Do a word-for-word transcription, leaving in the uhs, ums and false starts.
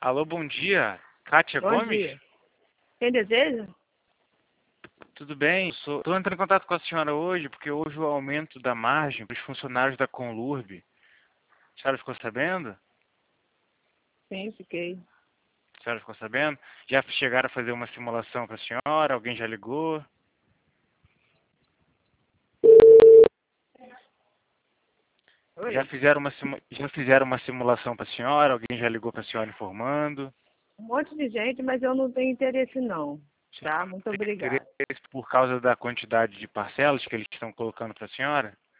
Alô, bom dia. Kátia Bom Gomes? dia. Quem deseja? Tudo bem? Estou entrando em contato com a senhora hoje porque houve o aumento da margem para os funcionários da Conlurb. A senhora ficou sabendo? Sim, fiquei. A senhora ficou sabendo? Já chegaram a fazer uma simulação para a senhora? Alguém já ligou? Oi? Já fizeram uma, simu- já fizeram uma simulação para a senhora? Alguém já ligou para a senhora informando? Um monte de gente, mas eu não tenho interesse não. Tá? Muito Tem obrigada. interesse por causa da quantidade de parcelas que eles estão colocando para a senhora?